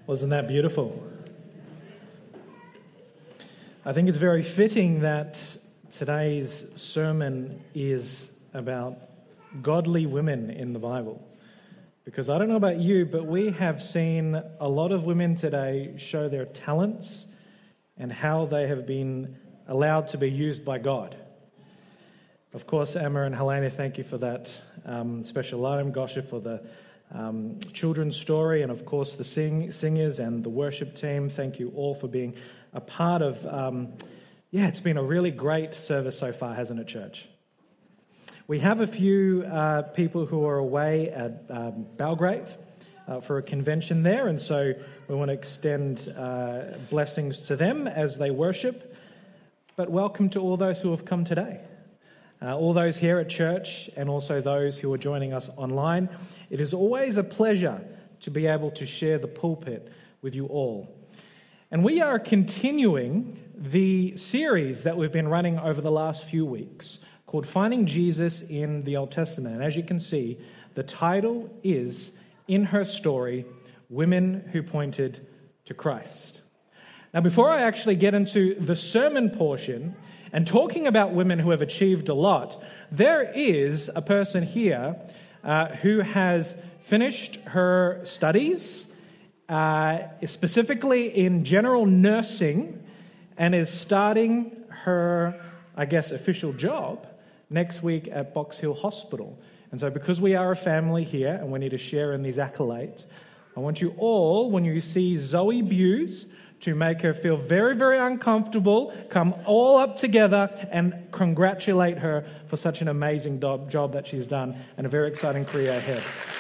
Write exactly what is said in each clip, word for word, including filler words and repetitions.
Wasn't that beautiful? I think it's very fitting that today's sermon is about godly women in the Bible. Because I don't know about you, but we have seen a lot of women today show their talents and how they have been allowed to be used by God. Of course, Emma and Helena, thank you for that um, special item. Gosha for the um, children's story, and of course the sing- singers and the worship team. Thank you all for being a part of, um, yeah, it's been a really great service so far, hasn't it, church? We have a few uh, people who are away at um, Belgrave uh, for a convention there, and so we want to extend uh, blessings to them as they worship. But welcome to all those who have come today. Uh, all those here at church and also those who are joining us online. It is always a pleasure to be able to share the pulpit with you all. And we are continuing the series that we've been running over the last few weeks called Finding Jesus in the Old Testament. And as you can see, the title is In Her Story, Women Who Pointed to Christ. Now, before I actually get into the sermon portion and talking about women who have achieved a lot, there is a person here uh, who has finished her studies, uh, specifically in general nursing, and is starting her, I guess, official job next week at Box Hill Hospital. And so because we are a family here and we need to share in these accolades, I want you all, when you see Zoe Buse, to make her feel very, very uncomfortable, come all up together and congratulate her for such an amazing do- job that she's done and a very exciting career ahead.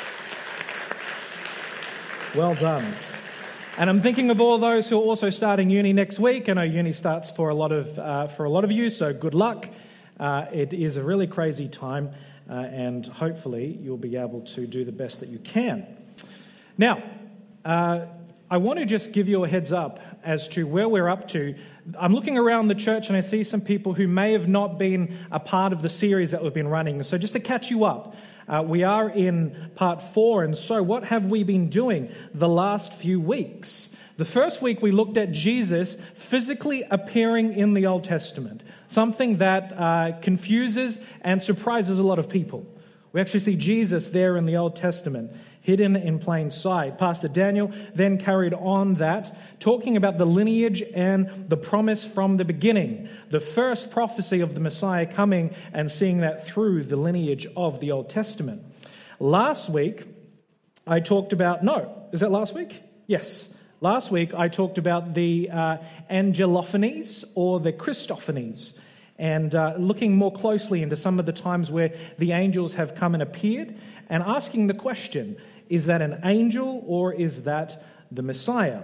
Well done. And I'm thinking of all those who are also starting uni next week. I know uni starts for a lot of uh, for a lot of you, so good luck. Uh, it is a really crazy time, uh, and hopefully you'll be able to do the best that you can. Now, uh, I want to just give you a heads up as to where we're up to. I'm looking around the church and I see some people who may have not been a part of the series that we've been running. So just to catch you up, uh, we are in part four. And so what have we been doing the last few weeks? The first week we looked at Jesus physically appearing in the Old Testament, something that uh, confuses and surprises a lot of people. We actually see Jesus there in the Old Testament, hidden in plain sight. Pastor Daniel then carried on that, talking about the lineage and the promise from the beginning, the first prophecy of the Messiah coming and seeing that through the lineage of the Old Testament. Last week, I talked about, no, is that last week? Yes. Last week, I talked about the uh, angelophanies or the Christophanies, and uh, looking more closely into some of the times where the angels have come and appeared and asking the question, is that an angel or is that the Messiah?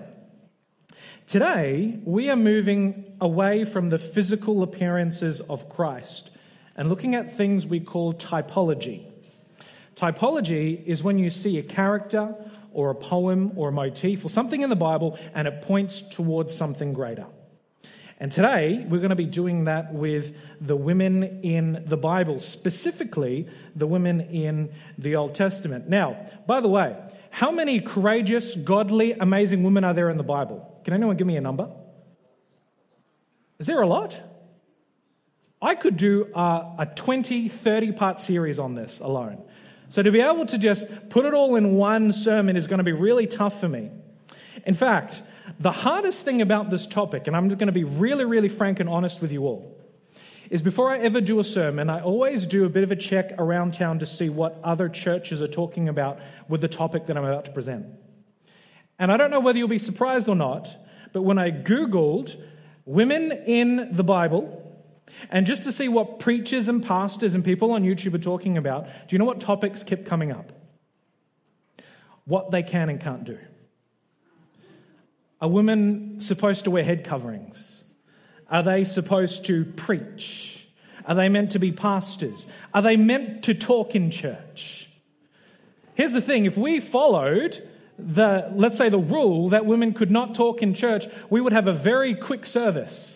Today, we are moving away from the physical appearances of Christ and looking at things we call typology. Typology is when you see a character or a poem or a motif or something in the Bible and it points towards something greater. And today, we're going to be doing that with the women in the Bible, specifically the women in the Old Testament. Now, by the way, how many courageous, godly, amazing women are there in the Bible? Can anyone give me a number? Is there a lot? I could do a, a twenty, thirty-part series on this alone. So to be able to just put it all in one sermon is going to be really tough for me. In fact, the hardest thing about this topic, and I'm just going to be really, really frank and honest with you all, is before I ever do a sermon, I always do a bit of a check around town to see what other churches are talking about with the topic that I'm about to present. And I don't know whether you'll be surprised or not, but when I Googled women in the Bible, and just to see what preachers and pastors and people on YouTube are talking about, do you know what topics kept coming up? What they can and can't do. Are women supposed to wear head coverings? Are they supposed to preach? Are they meant to be pastors? Are they meant to talk in church? Here's the thing, if we followed the, let's say the rule that women could not talk in church, we would have a very quick service.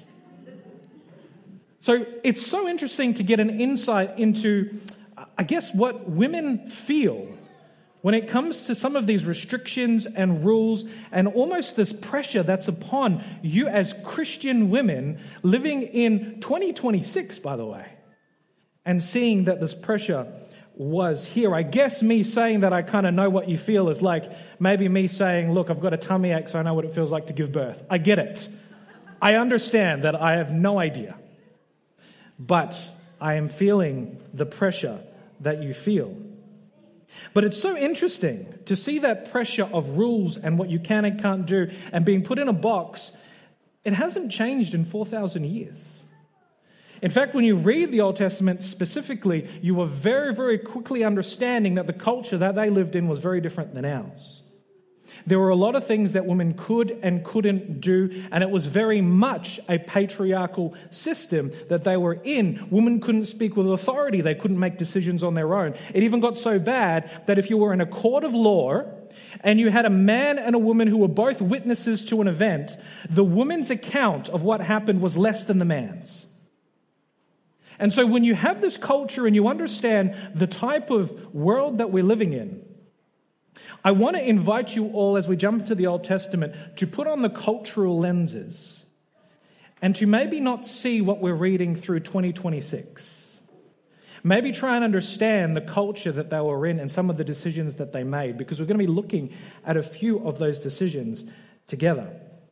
So it's so interesting to get an insight into, I guess, what women feel when it comes to some of these restrictions and rules and almost this pressure that's upon you as Christian women living in twenty twenty-six, by the way, and seeing that this pressure was here. I guess me saying that I kind of know what you feel is like maybe me saying, look, I've got a tummy ache, so I know what it feels like to give birth. I get it. I understand that I have no idea. But I am feeling the pressure that you feel. But it's so interesting to see that pressure of rules and what you can and can't do and being put in a box. It hasn't changed in four thousand years. In fact, when you read the Old Testament specifically, you are very, very quickly understanding that the culture that they lived in was very different than ours. There were a lot of things that women could and couldn't do, and it was very much a patriarchal system that they were in. Women couldn't speak with authority. They couldn't make decisions on their own. It even got so bad that if you were in a court of law and you had a man and a woman who were both witnesses to an event, the woman's account of what happened was less than the man's. And so when you have this culture and you understand the type of world that we're living in, I want to invite you all, as we jump into the Old Testament, to put on the cultural lenses and to maybe not see what we're reading through twenty twenty-six. Maybe try and understand the culture that they were in and some of the decisions that they made, because we're going to be looking at a few of those decisions together.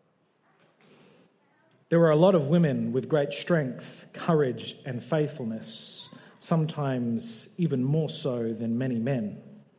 There were a lot of women with great strength, courage, and faithfulness, sometimes even more so than many men.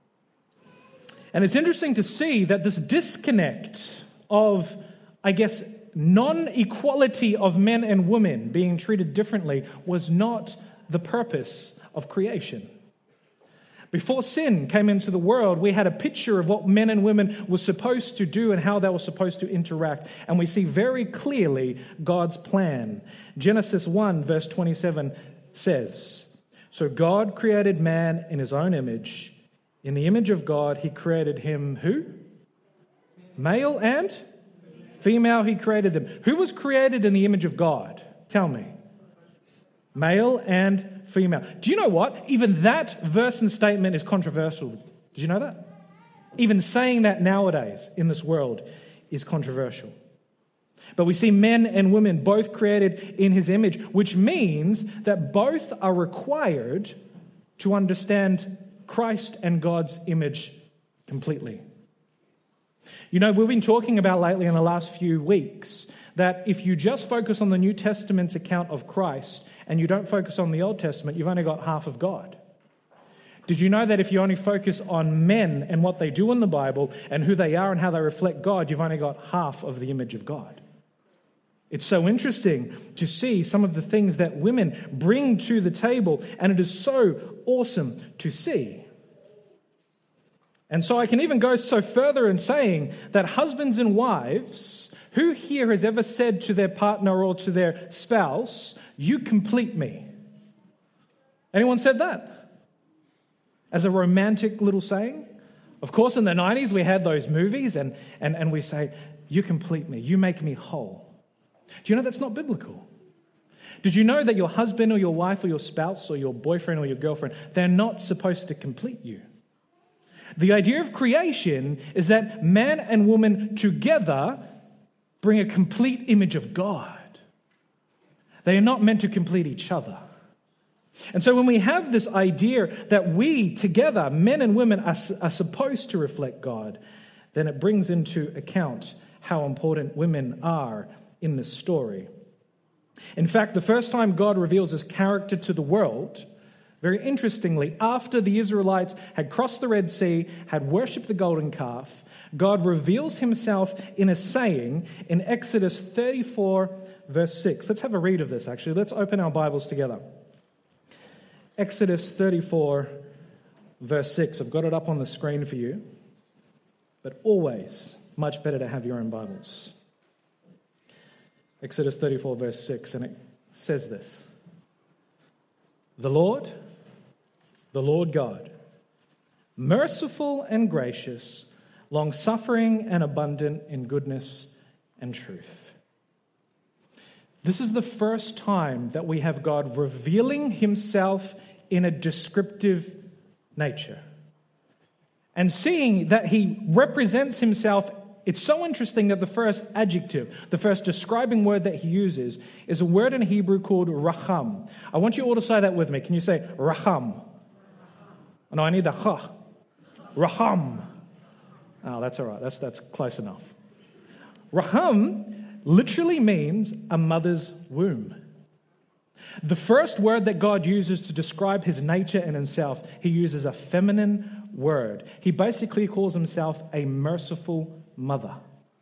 And it's interesting to see that this disconnect of, I guess, non-equality of men and women being treated differently was not the purpose of creation. Before sin came into the world, we had a picture of what men and women were supposed to do and how they were supposed to interact. And we see very clearly God's plan. Genesis one, verse twenty-seven says, "So God created man in his own image. In the image of God, he created him," who? Male and female, he created them. Who was created in the image of God? Tell me. Male and female. Do you know what? Even that verse and statement is controversial. Did you know that? Even saying that nowadays in this world is controversial. But we see men and women both created in his image, which means that both are required to understand Christ and God's image completely. You know, we've been talking about lately in the last few weeks that if you just focus on the New Testament's account of Christ and you don't focus on the Old Testament, you've only got half of God. Did you know that if you only focus on men and what they do in the Bible and who they are and how they reflect God, you've only got half of the image of God? It's so interesting to see some of the things that women bring to the table, and it is so awesome to see. And so I can even go so further in saying that husbands and wives, who here has ever said to their partner or to their spouse, "You complete me"? Anyone said that? As a romantic little saying? Of course, in the nineties, we had those movies and, and, and we say, "You complete me, you make me whole." Do you know that's not biblical? Did you know that your husband or your wife or your spouse or your boyfriend or your girlfriend, they're not supposed to complete you? The idea of creation is that man and woman together bring a complete image of God. They are not meant to complete each other. And so when we have this idea that we together, men and women, are, are supposed to reflect God, then it brings into account how important women are in this story. In fact, the first time God reveals his character to the world, very interestingly, after the Israelites had crossed the Red Sea, had worshipped the golden calf, God reveals himself in a saying in Exodus thirty-four, verse six. Let's have a read of this, actually. Let's open our Bibles together. Exodus thirty-four, verse six. I've got it up on the screen for you, but always much better to have your own Bibles. Exodus thirty-four, verse six, and it says this: "The Lord, the Lord God, merciful and gracious, long-suffering and abundant in goodness and truth." This is the first time that we have God revealing himself in a descriptive nature. And seeing that he represents himself, it's so interesting that the first adjective, the first describing word that he uses, is a word in Hebrew called racham. I want you all to say that with me. Can you say racham? No, I need the ha. Racham. Oh, that's all right. That's, that's close enough. Racham literally means a mother's womb. The first word that God uses to describe his nature and himself, he uses a feminine word. He basically calls himself a merciful mother.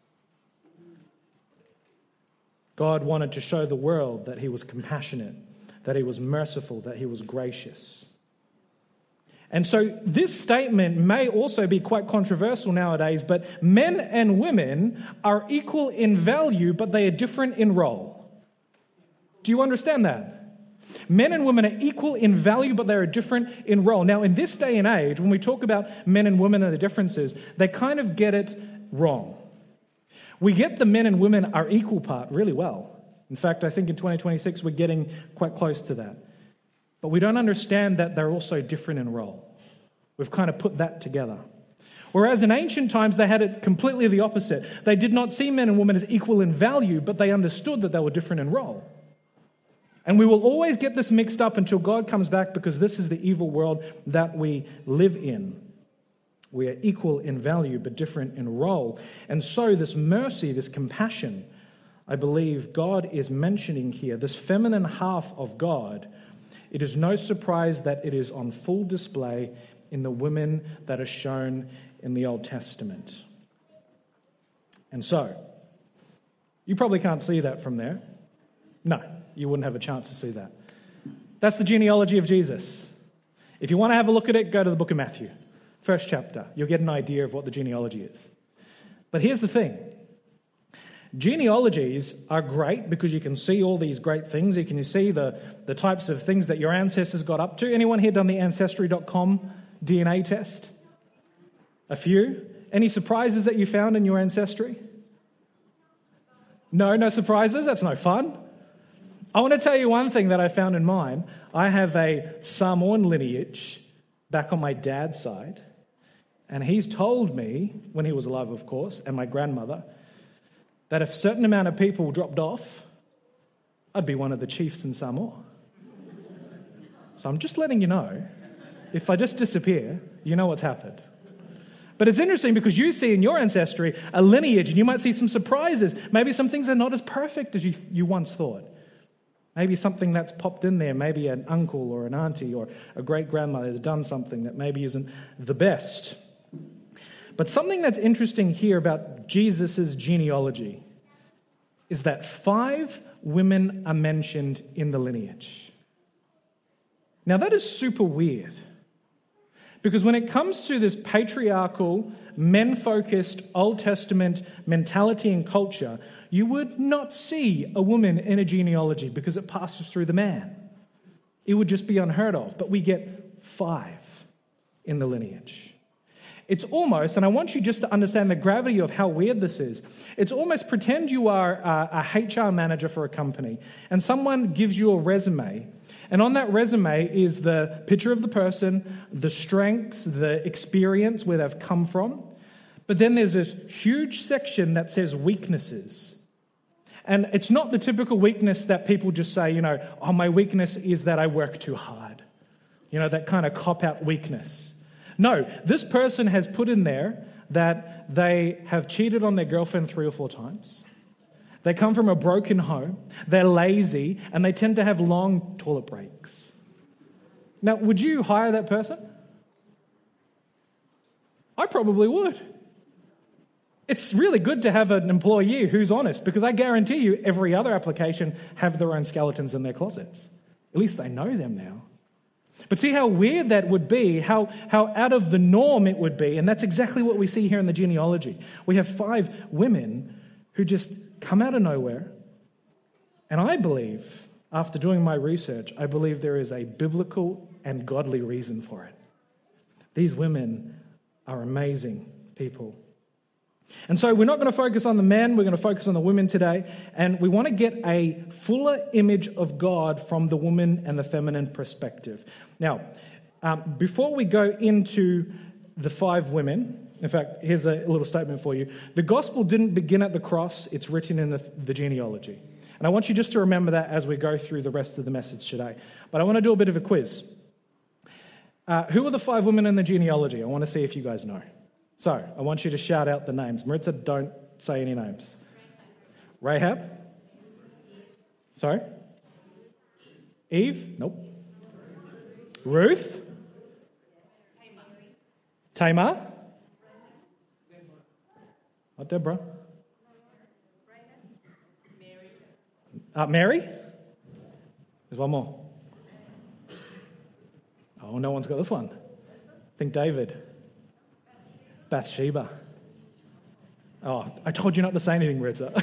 God wanted to show the world that he was compassionate, that he was merciful, that he was gracious. And so this statement may also be quite controversial nowadays, but men and women are equal in value, but they are different in role. Do you understand that? Men and women are equal in value, but they are different in role. Now, in this day and age, when we talk about men and women and the differences, they kind of get it wrong. We get the men and women are equal part really well. In fact, I think in twenty twenty-six, we're getting quite close to that. But we don't understand that they're also different in role. We've kind of put that together. Whereas in ancient times, they had it completely the opposite. They did not see men and women as equal in value, but they understood that they were different in role. And we will always get this mixed up until God comes back, because this is the evil world that we live in. We are equal in value, but different in role. And so this mercy, this compassion, I believe God is mentioning here, this feminine half of God, it is no surprise that it is on full display in the women that are shown in the Old Testament. And so, you probably can't see that from there. No, you wouldn't have a chance to see that. That's the genealogy of Jesus. If you want to have a look at it, go to the book of Matthew, first chapter. You'll get an idea of what the genealogy is. But here's the thing. Genealogies are great because you can see all these great things. You can see the, the types of things that your ancestors got up to. Anyone here done the ancestry dot com D N A test? A few? Any surprises that you found in your ancestry? No, no surprises? That's no fun. I want to tell you one thing that I found in mine. I have a Samoan lineage back on my dad's side. And he's told me, when he was alive, of course, and my grandmother, that if a certain amount of people dropped off, I'd be one of the chiefs in Samoa. So I'm just letting you know, if I just disappear, you know what's happened. But it's interesting because you see in your ancestry a lineage, and you might see some surprises. Maybe some things are not as perfect as you, you once thought. Maybe something that's popped in there, maybe an uncle or an auntie or a great-grandmother has done something that maybe isn't the best. But something that's interesting here about Jesus' genealogy is that five women are mentioned in the lineage. Now that is super weird, because when it comes to this patriarchal, men-focused Old Testament mentality and culture, you would not see a woman in a genealogy because it passes through the man. It would just be unheard of. But we get five in the lineage. It's almost, and I want you just to understand the gravity of how weird this is, it's almost pretend you are a, a H R manager for a company and someone gives you a resume, and on that resume is the picture of the person, the strengths, the experience, where they've come from, but then there's this huge section that says weaknesses. And it's not the typical weakness that people just say, you know, oh, my weakness is that I work too hard. You know, that kind of cop-out weakness. No, this person has put in there that they have cheated on their girlfriend three or four times. They come from a broken home. They're lazy, and they tend to have long toilet breaks. Now, would you hire that person? I probably would. It's really good to have an employee who's honest, because I guarantee you every other application have their own skeletons in their closets. At least they know them now. But see how weird that would be, how, how out of the norm it would be, and that's exactly what we see here in the genealogy. We have five women who just come out of nowhere, and I believe, after doing my research, I believe there is a biblical and godly reason for it. These women are amazing people. And so we're not going to focus on the men, we're going to focus on the women today, and we want to get a fuller image of God from the woman and the feminine perspective. Now, um, before we go into the five women, in fact, here's a little statement for you. The gospel didn't begin at the cross, it's written in the, the genealogy. And I want you just to remember that as we go through the rest of the message today. But I want to do a bit of a quiz. Uh, who are the five women in the genealogy? I want to see if you guys know. So, I want you to shout out the names. Maritza, don't say any names. Rahab? Sorry? Eve? Nope. Ruth? Tamar? Oh, Deborah? Uh, Mary? There's one more. Oh, no one's got this one. I think David. Bathsheba. Oh, I told you not to say anything, Maritza.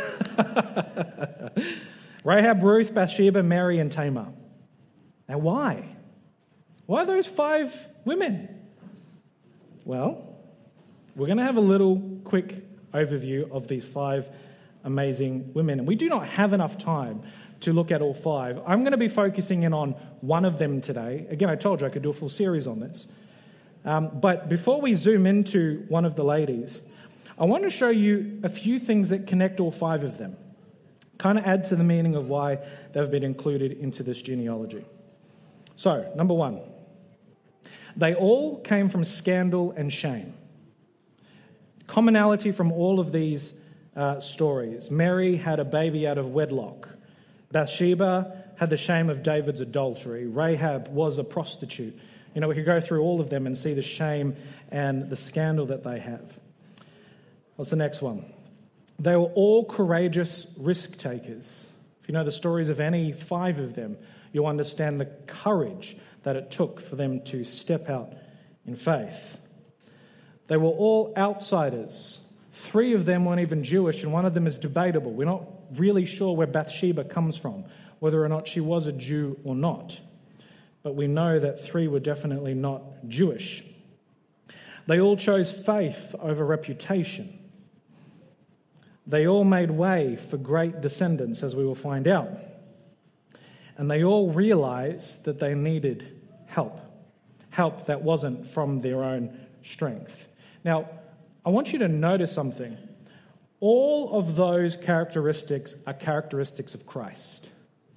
Rahab, Ruth, Bathsheba, Mary, and Tamar. Now, why? Why those five women? Well, we're going to have a little quick overview of these five amazing women. And we do not have enough time to look at all five. I'm going to be focusing in on one of them today. Again, I told you I could do a full series on this. Um, but before we zoom into one of the ladies, I want to show you a few things that connect all five of them. Kind of add to the meaning of why they've been included into this genealogy. So, number one, they all came from scandal and shame. Commonality from all of these uh, stories. Mary had a baby out of wedlock. Bathsheba had the shame of David's adultery. Rahab was a prostitute. You know, we could go through all of them and see the shame and the scandal that they have. What's the next one? They were all courageous risk takers. If you know the stories of any five of them, you'll understand the courage that it took for them to step out in faith. They were all outsiders. Three of them weren't even Jewish, and one of them is debatable. We're not really sure where Bathsheba comes from, whether or not she was a Jew or not. But we know that three were definitely not Jewish. They all chose faith over reputation. They all made way for great descendants, as we will find out. And they all realized that they needed help. Help that wasn't from their own strength. Now, I want you to notice something. All of those characteristics are characteristics of Christ.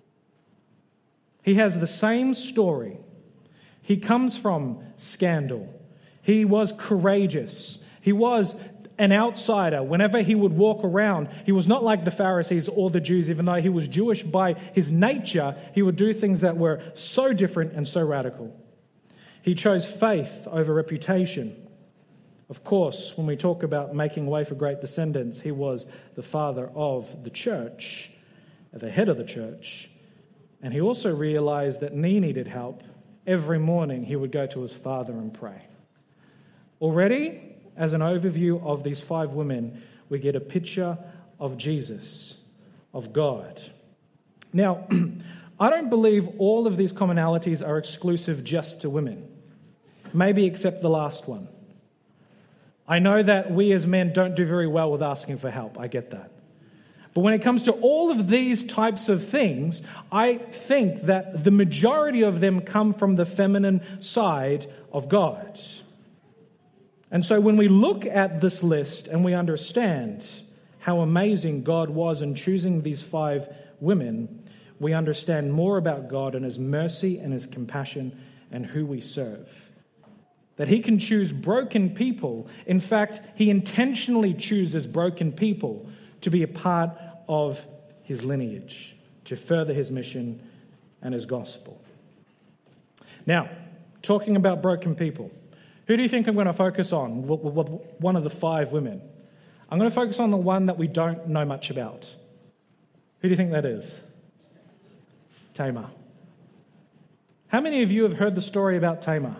He has the same story. He comes from scandal. He was courageous. He was an outsider. Whenever he would walk around, he was not like the Pharisees or the Jews, even though he was Jewish by his nature, he would do things that were so different and so radical. He chose faith over reputation. Of course, when we talk about making way for great descendants, he was the father of the church, the head of the church. And he also realized that he needed help. Every morning he would go to his father and pray. Already, as an overview of these five women, we get a picture of Jesus, of God. Now, I don't believe all of these commonalities are exclusive just to women, maybe except the last one. I know that we as men don't do very well with asking for help. I get that. But when it comes to all of these types of things, I think that the majority of them come from the feminine side of God. And so when we look at this list and we understand how amazing God was in choosing these five women, we understand more about God and His mercy and His compassion and who we serve. That He can choose broken people. In fact, He intentionally chooses broken people to be a part of His lineage, to further His mission and His gospel. Now, talking about broken people, who do you think I'm going to focus on? One of the five women. I'm going to focus on the one that we don't know much about. Who do you think that is? Tamar. How many of you have heard the story about Tamar?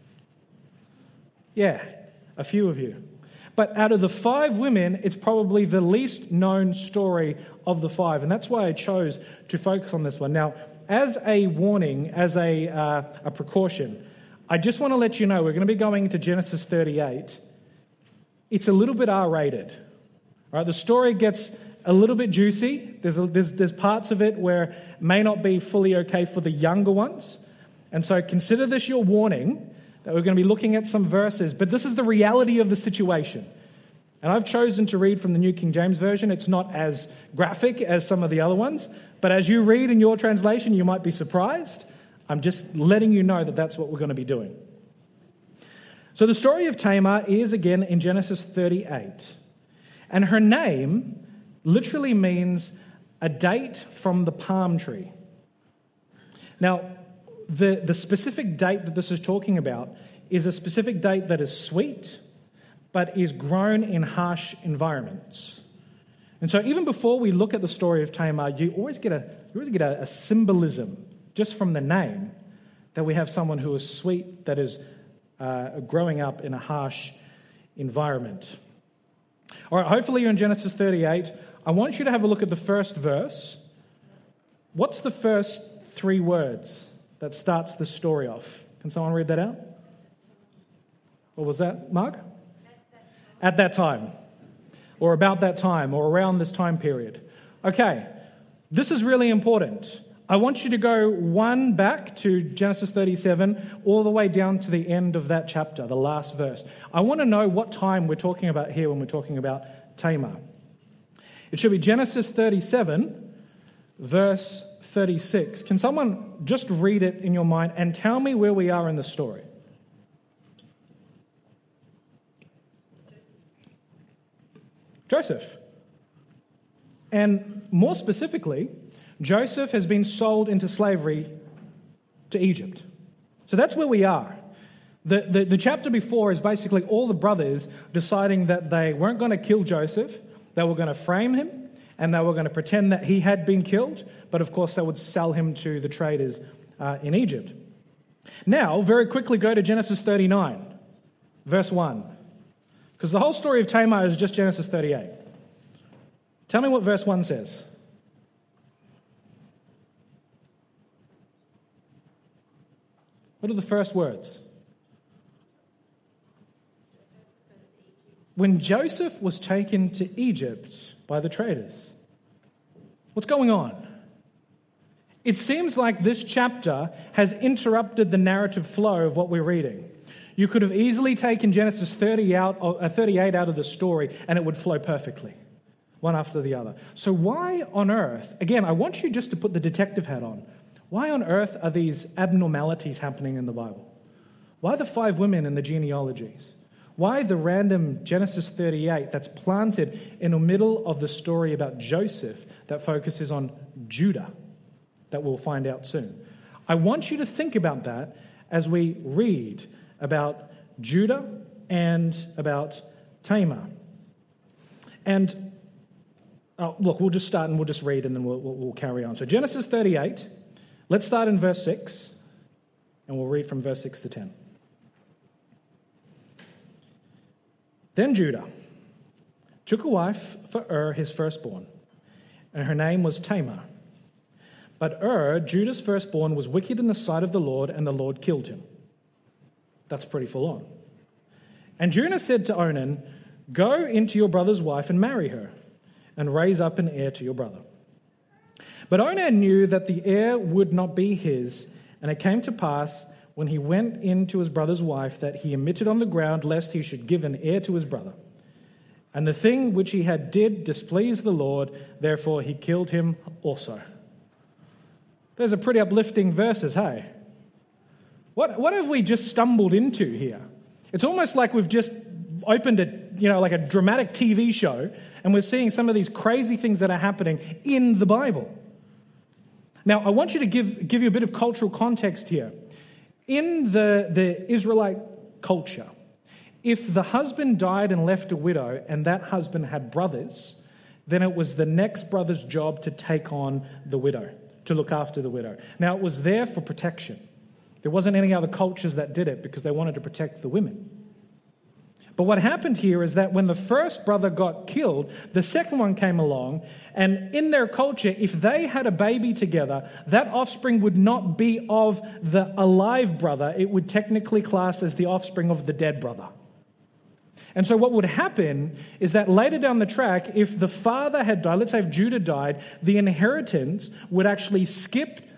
Yeah, a few of you. But out of the five women, it's probably the least known story of the five. And that's why I chose to focus on this one. Now, as a warning, as a, uh, a precaution, I just want to let you know we're going to be going into Genesis thirty-eight. It's a little bit R-rated. All right, the story gets a little bit juicy. There's, a, there's, there's parts of it where it may not be fully okay for the younger ones. And so consider this your warning. that we're going to be looking at some verses, but this is the reality of the situation. And I've chosen to read from the New King James Version. It's not as graphic as some of the other ones, but as you read in your translation, you might be surprised. I'm just letting you know that that's what we're going to be doing. So the story of Tamar is again in Genesis thirty-eight. And her name literally means a date from the palm tree. Now, the, the specific date that this is talking about is a specific date that is sweet, but is grown in harsh environments. And so even before we look at the story of Tamar, you always get a, you always get a, a symbolism just from the name that we have someone who is sweet, that is uh, growing up in a harsh environment. All right, hopefully you're in Genesis thirty-eight. I want you to have a look at the first verse. What's the first three words that starts the story off? Can someone read that out? What was that, Mark? At that time, or about that time, or around this time period. Okay, this is really important. I want you to go one back to Genesis thirty-seven, all the way down to the end of that chapter, the last verse. I want to know what time we're talking about here when we're talking about Tamar. It should be Genesis thirty-seven, verse thirty-six. Can someone just read it in your mind and tell me where we are in the story? Joseph. And more specifically, Joseph has been sold into slavery to Egypt. So that's where we are. The, the, the chapter before is basically all the brothers deciding that they weren't going to kill Joseph, they were going to frame him, and they were going to pretend that he had been killed, but of course they would sell him to the traders uh, in Egypt. Now, very quickly go to Genesis thirty-nine, verse one. Because the whole story of Tamar is just Genesis thirty-eight. Tell me what verse one says. What are the first words? When Joseph was taken to Egypt by the traders. What's going on? It seems like this chapter has interrupted the narrative flow of what we're reading. You could have easily taken Genesis thirty out, uh, thirty-eight out of the story and it would flow perfectly, one after the other. So why on earth, again, I want you just to put the detective hat on. Why on earth are these abnormalities happening in the Bible? Why the five women in the genealogies? Why the random Genesis thirty-eight that's planted in the middle of the story about Joseph that focuses on Judah, that we'll find out soon? I want you to think about that as we read about Judah and about Tamar. And oh, look, we'll just start and we'll just read and then we'll, we'll, we'll carry on. So Genesis thirty-eight, let's start in verse six and we'll read from verse six to ten. Then Judah took a wife for Ur, his firstborn, and her name was Tamar. But Ur, Judah's firstborn, was wicked in the sight of the Lord, and the Lord killed him. That's pretty full on. And Judah said to Onan, "Go into your brother's wife and marry her, and raise up an heir to your brother." But Onan knew that the heir would not be his, and it came to pass when he went in to his brother's wife that he emitted on the ground lest he should give an heir to his brother. And the thing which he had did displeased the Lord, therefore he killed him also. Those are pretty uplifting verses, hey? What what have we just stumbled into here? It's almost like we've just opened a, you know, like a dramatic T V show, and we're seeing some of these crazy things that are happening in the Bible. Now, I want you to give, give you a bit of cultural context here. In the, the Israelite culture, if the husband died and left a widow and that husband had brothers, then it was the next brother's job to take on the widow, to look after the widow. Now, it was there for protection. There wasn't any other cultures that did it because they wanted to protect the women. But what happened here is that when the first brother got killed, the second one came along, and in their culture, if they had a baby together, that offspring would not be of the alive brother. It would technically class as the offspring of the dead brother. And so what would happen is that later down the track, if the father had died, let's say if Judah died, the inheritance would actually skip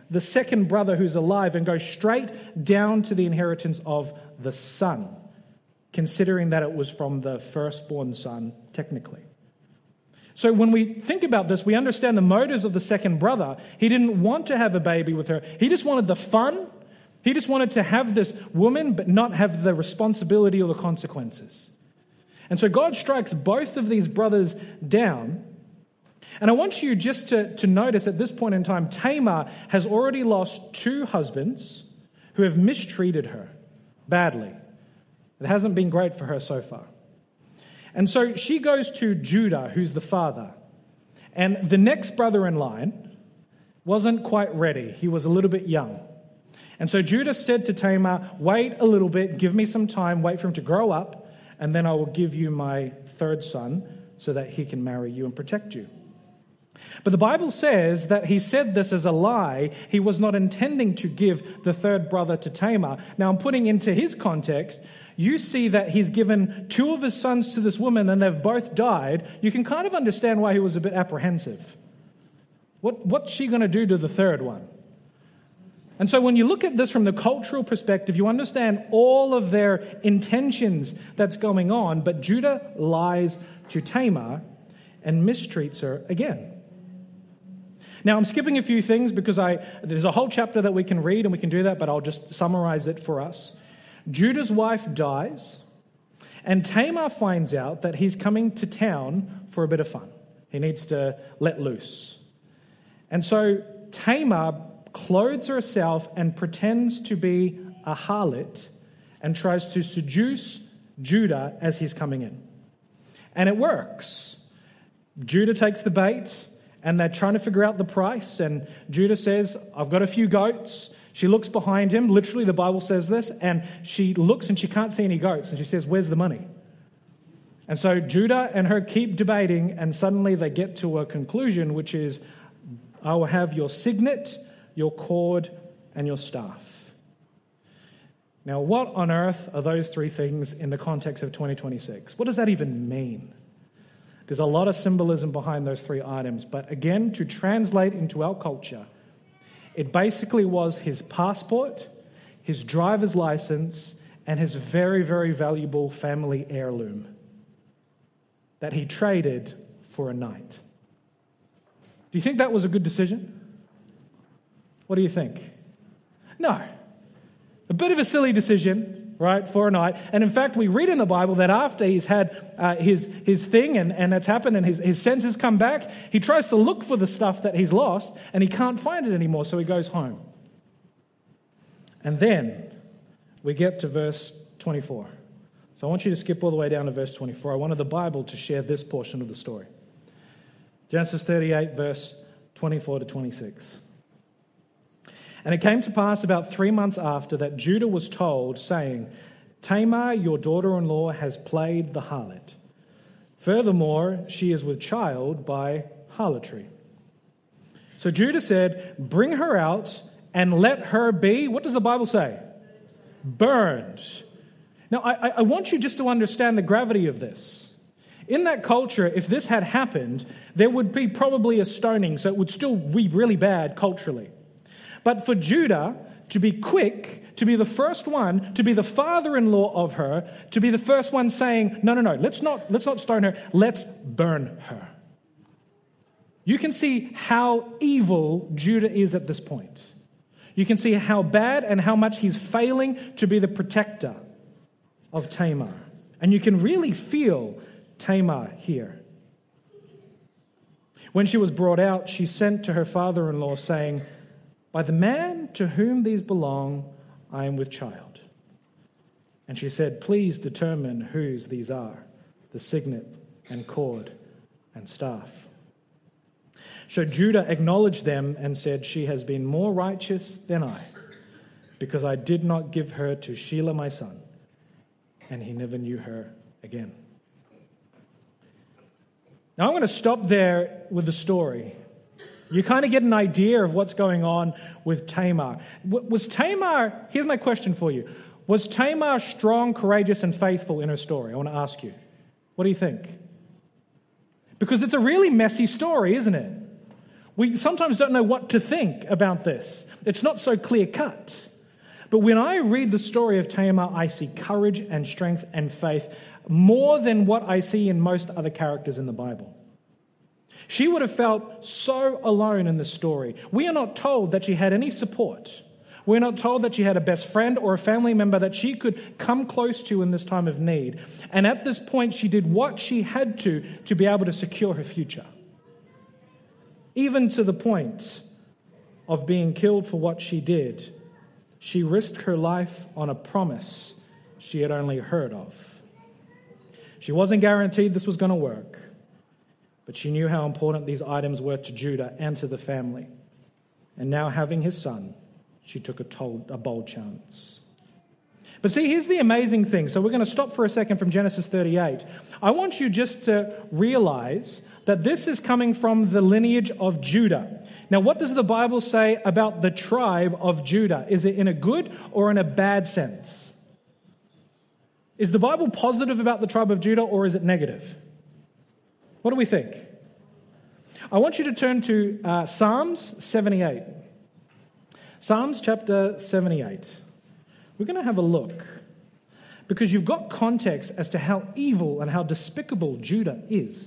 the second brother who's alive and go straight down to the inheritance of the son, considering that it was from the firstborn son, technically. So when we think about this, we understand the motives of the second brother. He didn't want to have a baby with her. He just wanted the fun. He just wanted to have this woman, but not have the responsibility or the consequences. And so God strikes both of these brothers down. And I want you just to, to notice at this point in time, Tamar has already lost two husbands who have mistreated her badly. It hasn't been great for her so far. And so she goes to Judah, who's the father. And the next brother in line wasn't quite ready. He was a little bit young. And so Judah said to Tamar, wait a little bit, give me some time, wait for him to grow up, and then I will give you my third son so that he can marry you and protect you. But the Bible says that he said this as a lie. He was not intending to give the third brother to Tamar. Now I'm putting into his context, you see that he's given two of his sons to this woman and they've both died. You can kind of understand why he was a bit apprehensive. What, what's she going to do to the third one? And so when you look at this from the cultural perspective, you understand all of their intentions that's going on, but Judah lies to Tamar and mistreats her again. Now, I'm skipping a few things because I there's a whole chapter that we can read and we can do that, but I'll just summarize it for us. Judah's wife dies, and Tamar finds out that he's coming to town for a bit of fun. He needs to let loose. And so Tamar clothes herself and pretends to be a harlot and tries to seduce Judah as he's coming in. And it works. Judah takes the bait, and they're trying to figure out the price, and Judah says, I've got a few goats. She looks behind him, literally the Bible says this, and she looks and she can't see any goats, and she says, where's the money? And so Judah and her keep debating, and suddenly they get to a conclusion, which is, I will have your signet, your cord, and your staff. Now, what on earth are those three things in the context of twenty twenty-six? What does that even mean? There's a lot of symbolism behind those three items, but again, to translate into our culture, it basically was his passport, his driver's license, and his very, very valuable family heirloom that he traded for a night. Do you think that was a good decision? What do you think? No. A bit of a silly decision, right, for a night. And in fact, we read in the Bible that after he's had uh, his, his thing and, and it's happened and his, his senses come back, he tries to look for the stuff that he's lost and he can't find it anymore, so he goes home. And then we get to verse twenty-four. So I want you to skip all the way down to verse twenty-four. I wanted the Bible to share this portion of the story. Genesis thirty-eight, verse twenty-four to twenty-six. And it came to pass about three months after that Judah was told, saying, Tamar, your daughter-in-law, has played the harlot. Furthermore, she is with child by harlotry. So Judah said, bring her out and let her be, what does the Bible say? Burned. Now, I, I want you just to understand the gravity of this. In that culture, if this had happened, there would be probably a stoning, so it would still be really bad culturally. But for Judah to be quick, to be the first one, to be the father-in-law of her, to be the first one saying, no, no, no, let's not, let's not stone her, let's burn her. You can see how evil Judah is at this point. You can see how bad and how much he's failing to be the protector of Tamar. And you can really feel Tamar here. When she was brought out, she sent to her father-in-law saying, by the man to whom these belong, I am with child. And she said, please determine whose these are, the signet and cord and staff. So Judah acknowledged them and said, she has been more righteous than I, because I did not give her to Shelah my son. And he never knew her again. Now I'm going to stop there with the story. You kind of get an idea of what's going on with Tamar. Was Tamar, here's my question for you. Was Tamar strong, courageous, and faithful in her story? I want to ask you. What do you think? Because it's a really messy story, isn't it? We sometimes don't know what to think about this. It's not so clear-cut. But when I read the story of Tamar, I see courage and strength and faith more than what I see in most other characters in the Bible. She would have felt so alone in this story. We are not told that she had any support. We're not told that she had a best friend or a family member that she could come close to in this time of need. And at this point, she did what she had to to be able to secure her future. Even to the point of being killed for what she did, she risked her life on a promise she had only heard of. She wasn't guaranteed this was going to work, but she knew how important these items were to Judah and to the family. And now having his son, she took a, told, a bold chance. But see, here's the amazing thing. So we're going to stop for a second from Genesis thirty-eight. I want you just to realize that this is coming from the lineage of Judah. Now, what does the Bible say about the tribe of Judah? Is it in a good or in a bad sense? Is the Bible positive about the tribe of Judah, or is it negative? What do we think? I want you to turn to uh, Psalms seventy-eight. Psalms chapter seventy-eight. We're going to have a look because you've got context as to how evil and how despicable Judah is.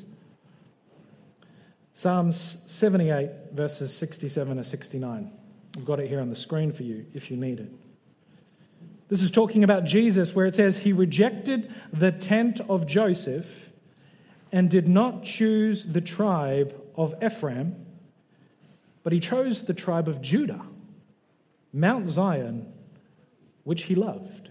Psalms seventy-eight, verses sixty-seven to sixty-nine. I've got it here on the screen for you if you need it. This is talking about Jesus, where it says, he rejected the tent of Joseph and did not choose the tribe of Ephraim, but he chose the tribe of Judah, Mount Zion, which he loved.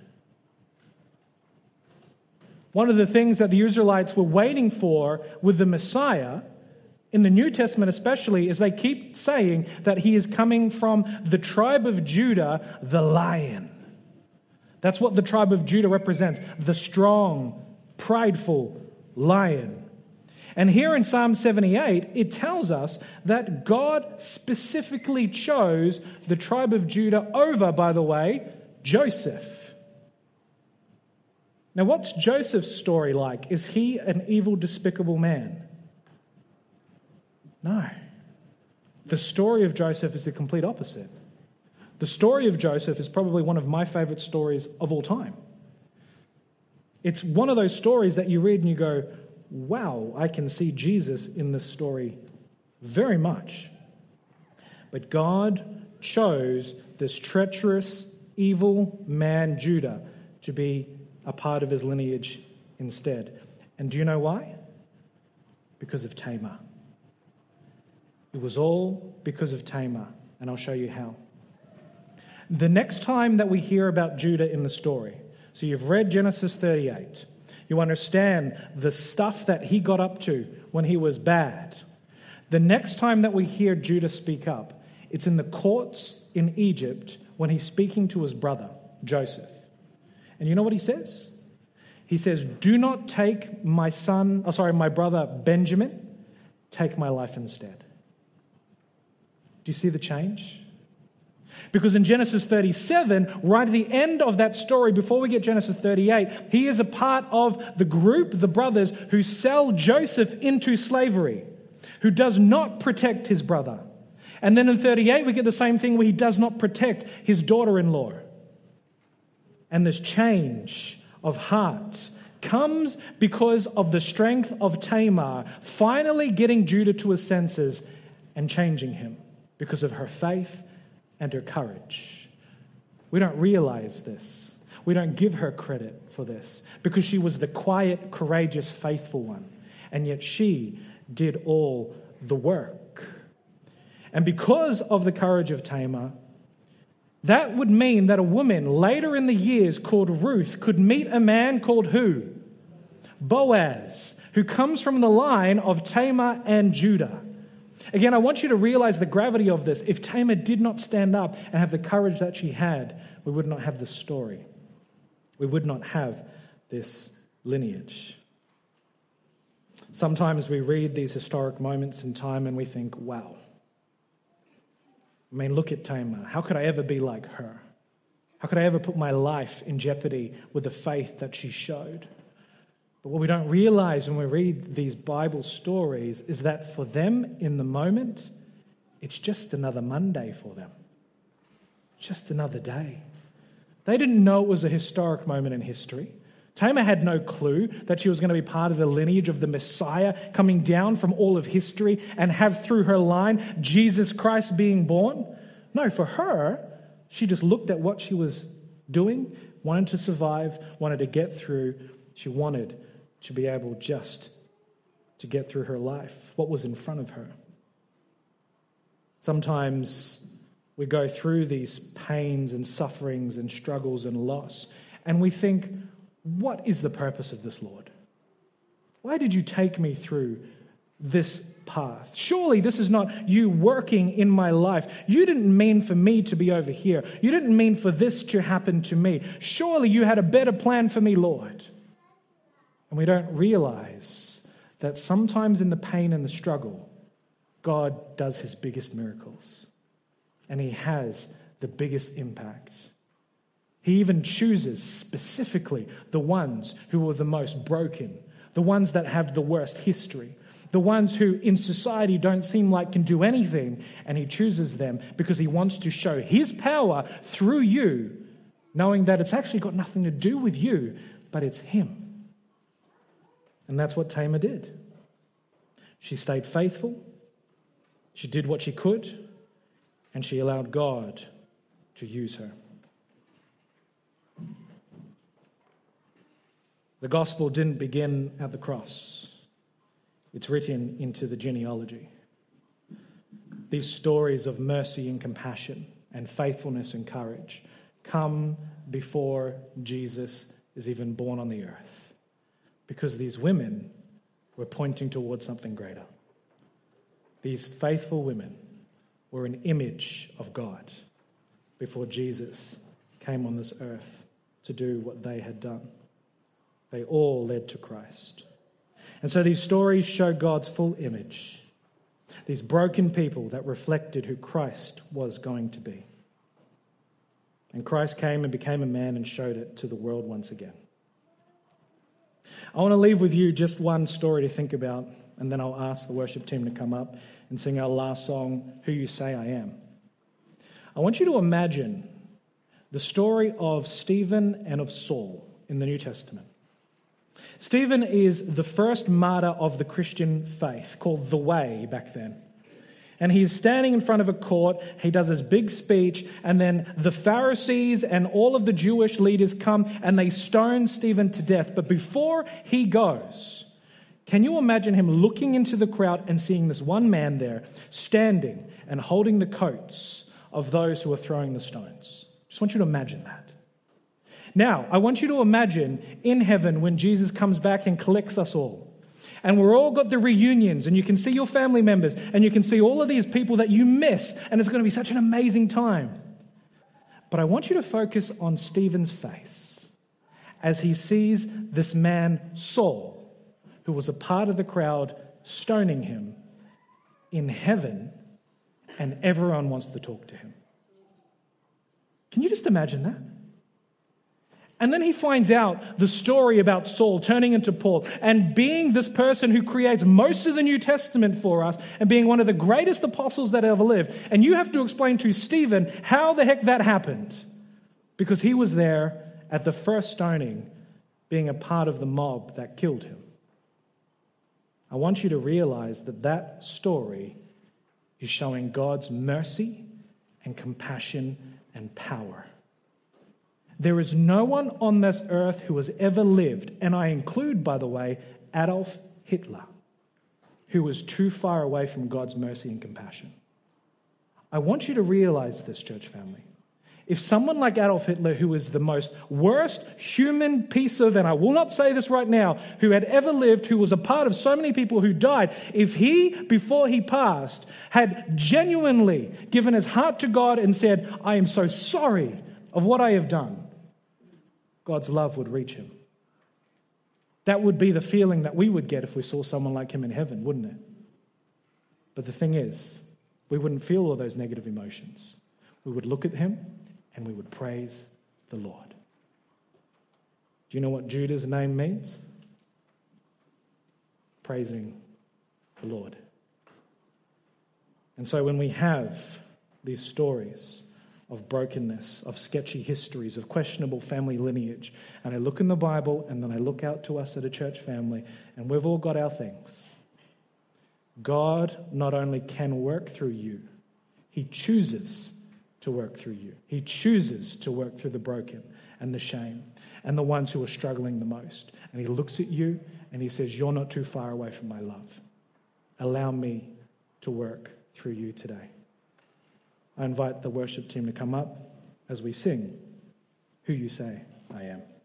One of the things that the Israelites were waiting for with the Messiah, in the New Testament especially, is they keep saying that he is coming from the tribe of Judah, the lion. That's what the tribe of Judah represents, the strong, prideful lion. And here in Psalm seventy-eight, it tells us that God specifically chose the tribe of Judah over, by the way, Joseph. Now, what's Joseph's story like? Is he an evil, despicable man? No. The story of Joseph is the complete opposite. The story of Joseph is probably one of my favorite stories of all time. It's one of those stories that you read and you go, wow, I can see Jesus in this story very much. But God chose this treacherous, evil man, Judah, to be a part of his lineage instead. And do you know why? Because of Tamar. It was all because of Tamar, and I'll show you how. The next time that we hear about Judah in the story, so you've read Genesis thirty-eight, you understand the stuff that he got up to when he was bad. The next time that we hear Judah speak up, it's in the courts in Egypt when he's speaking to his brother, Joseph. And you know what he says? He says, do not take my son, oh sorry, my brother Benjamin, take my life instead. Do you see the change? Because in Genesis thirty-seven, right at the end of that story, before we get Genesis thirty-eight, he is a part of the group, the brothers, who sell Joseph into slavery, who does not protect his brother. And then in thirty-eight, we get the same thing where he does not protect his daughter-in-law. And this change of heart comes because of the strength of Tamar finally getting Judah to his senses and changing him because of her faith and her courage. We don't realize this. We don't give her credit for this because she was the quiet, courageous, faithful one. And yet she did all the work. And because of the courage of Tamar, that would mean that a woman later in the years called Ruth could meet a man called who? Boaz, who comes from the line of Tamar and Judah. Again, I want you to realize the gravity of this. If Tamar did not stand up and have the courage that she had, we would not have this story. We would not have this lineage. Sometimes we read these historic moments in time and we think, wow. I mean, look at Tamar. How could I ever be like her? How could I ever put my life in jeopardy with the faith that she showed? But what we don't realize when we read these Bible stories is that for them in the moment, it's just another Monday for them. Just another day. They didn't know it was a historic moment in history. Tamar had no clue that she was going to be part of the lineage of the Messiah coming down from all of history and have through her line Jesus Christ being born. No, for her, she just looked at what she was doing, wanted to survive, wanted to get through. She wanted to be able just to get through her life, what was in front of her. Sometimes we go through these pains and sufferings and struggles and loss, and we think, what is the purpose of this, Lord? Why did you take me through this path? Surely this is not you working in my life. You didn't mean for me to be over here. You didn't mean for this to happen to me. Surely you had a better plan for me, Lord. And we don't realize that sometimes in the pain and the struggle, God does his biggest miracles. And he has the biggest impact. He even chooses specifically the ones who are the most broken, the ones that have the worst history, the ones who in society don't seem like can do anything, and he chooses them because he wants to show his power through you, knowing that it's actually got nothing to do with you, but it's him. And that's what Tamar did. She stayed faithful, she did what she could, and she allowed God to use her. The gospel didn't begin at the cross. It's written into the genealogy. These stories of mercy and compassion and faithfulness and courage come before Jesus is even born on the earth, because these women were pointing towards something greater. These faithful women were an image of God before Jesus came on this earth to do what they had done. They all led to Christ. And so these stories show God's full image, these broken people that reflected who Christ was going to be. And Christ came and became a man and showed it to the world once again. I want to leave with you just one story to think about, and then I'll ask the worship team to come up and sing our last song, Who You Say I Am. I want you to imagine the story of Stephen and of Saul in the New Testament. Stephen is the first martyr of the Christian faith, called the Way back then. And he's standing in front of a court, he does his big speech, and then the Pharisees and all of the Jewish leaders come and they stone Stephen to death. But before he goes, can you imagine him looking into the crowd and seeing this one man there, standing and holding the coats of those who are throwing the stones? Just want you to imagine that. Now, I want you to imagine in heaven when Jesus comes back and collects us all. And we're all got the reunions, and you can see your family members, and you can see all of these people that you miss, and it's going to be such an amazing time. But I want you to focus on Stephen's face as he sees this man, Saul, who was a part of the crowd stoning him, in heaven, and everyone wants to talk to him. Can you just imagine that? And then he finds out the story about Saul turning into Paul and being this person who creates most of the New Testament for us and being one of the greatest apostles that ever lived. And you have to explain to Stephen how the heck that happened, because he was there at the first stoning, being a part of the mob that killed him. I want you to realize that that story is showing God's mercy and compassion and power. There is no one on this earth who has ever lived, and I include, by the way, Adolf Hitler, who was too far away from God's mercy and compassion. I want you to realize this, church family. If someone like Adolf Hitler, who was the most worst human piece of, and I will not say this right now, who had ever lived, who was a part of so many people who died, if he, before he passed, had genuinely given his heart to God and said, I am so sorry of what I have done, God's love would reach him. That would be the feeling that we would get if we saw someone like him in heaven, wouldn't it? But the thing is, we wouldn't feel all those negative emotions. We would look at him and we would praise the Lord. Do you know what Judah's name means? Praising the Lord. And so when we have these stories of brokenness, of sketchy histories, of questionable family lineage, and I look in the Bible and then I look out to us at a church family, and we've all got our things, God not only can work through you, he chooses to work through you. He chooses to work through the broken and the shame and the ones who are struggling the most. And he looks at you and he says, you're not too far away from my love. Allow me to work through you today. I invite the worship team to come up as we sing Who You Say I Am.